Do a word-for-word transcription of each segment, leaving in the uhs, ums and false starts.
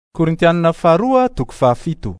Korintianina faharoa toko fahafito.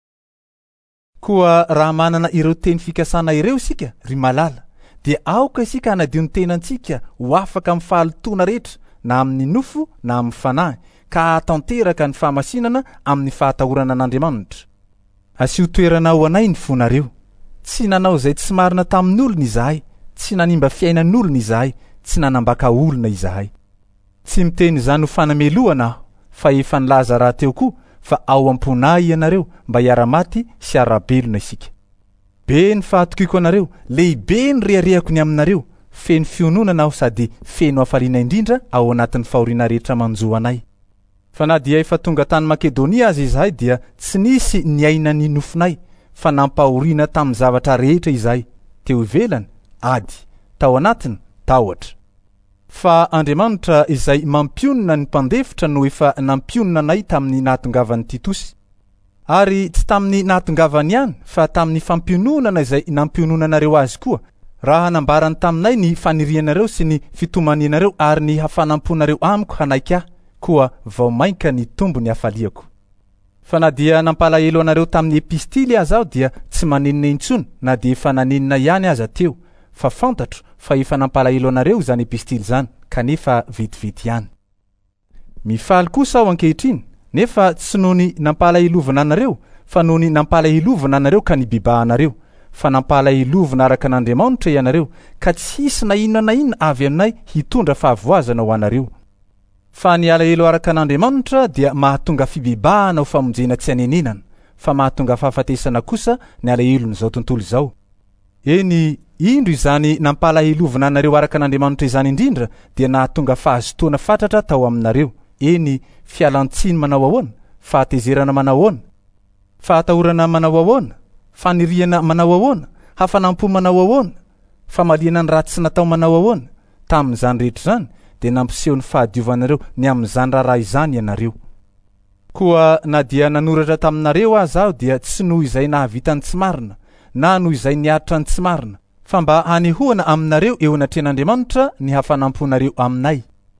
Koa raha manana ireo teny fikasana ireo sika ry malala, dia aoka isika hanadio ny tenantsika ho afaka amin'ny fahalitoana rehetra, na amin'ny nofo na amin'ny fanahy, ka hatanteraka ny fahamasinana amin'ny fahatahorana an'Andriamanitra. Asio toerana ho anay ny fonareo. Tsy nanao izay tsy marina tamin'olona izahay, tsy nanimba fiainan'olona izahay, tsy nanambaka olona izahay. Tsy miteny izany ho fanameloana aho, fa efa nilaza raha teo koa fa ao am-ponay ianareo mba hiara-maty sy hiara-belona isika. Be ny fahatokiko anareo, lehibe ny reharehako ny aminareo, feno fiononana aho sady feno hafaliana indrindra ao anatin'ny fahoriana rehetra manjo anay. Fa na dia efa tonga tany Makedonia azy izahay dia tsy nisy ny aina ny nofinay, fa nampahoriana tamin'ny zavatra rehetra izahay, teo ivelany, ady, tao anatiny, tahotra. Fa Andriamanitra izay mampionona ny mpandefitra no efa nampionona anay tamin'ny nahatongavan'ny Titosy. Ary tsy tamin'ny nahatongavany ihany, fa tamin'ny fampiononana izay nampiononanareo azy koa, raha nambarany taminay ny fanirianareo sy ny fitomanianareo ary ny hafanamponareo amiko hanaiky ahy, koa vao mainka ny tombo ny hafaliako. Fa na dia nampalahelo anareo tamin'ny epistily aza aho dia tsy manenina intsony, na dia efa nanenina ihany aza teo, fa fantatro fa efa nampalahelo anareo zany epistily zany, kanefa vetivety ihany. Mifaly kosa aho ankehitriny, nefa tsy noho ny nampalahelovana anareo, fa noho ny nampalahelovana anareo ka nibibahanareo, fa nampalahelovana araka an'Andriamanitra ianareo, ka tsy hisy na inona na inona avy aminay hitondra fahavoazana ho anareo. Fa ny alahelo araka an'Andriamanitra dia mahatonga fibibahana ho famonjena tsy hanenenana, fa mahatonga fahafatesana kosa ny alahelon'izao tontolo izao. Eny, indro izany nampalahelovana anareo araka an'Andriamanitra izany indrindra dia nahatonga fahazotoana fatratra tao aminareo. Eny, fialantsiny manao ahoana, fahatezerana manao ahoana, fahatahorana manao ahoana, faniriana manao ahoana, hafanampo manao ahoana, famaliana ny ratsy natao manao ahoana. Tamin'izany rehetra zany dia nampiseho ny fahadiovanareo ny amin'izany raharaha izany ianareo. Koa na dia nanoratra taminareo aza aho dia tsy noho izay nahavita ny tsy marina, na noho izay niaritra ny tsy marina, fa mba hanehoana aminareo eo anatren'Andriamanitra ny hafanamponareo aminay.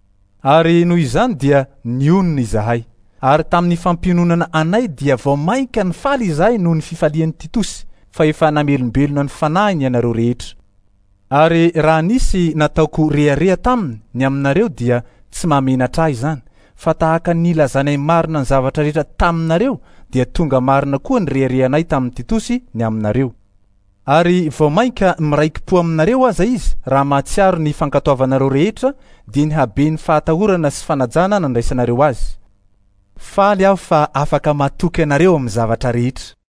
Ary noho izany dia nionona izahay, ary tamin'ny fampiononana anay dia vao mainka ny faly izahay noho ny fifalian'ny Titosy, fa efa namelombelona ny fanahiny ianareo rehetra. Ary raha nisy nataoko rehareha taminy ny aminareo dia tsy mahamenatra ahy izany, fa tahaka ny ilazanay marina ny zavatra rehetra taminareo dia tonga marina koa ny reharehanay tamin'ny Titosy ny aminareo. Ary vao mainka miraiki-po aminareo aza izy, raha mahatsiaro ny fankatoavanareo rehetra dia ny habe ny fahatahorana sy fanajana nandraisanareo azy. Faly aho fa afaka matoky anareo amin'ny zavatra rehetra.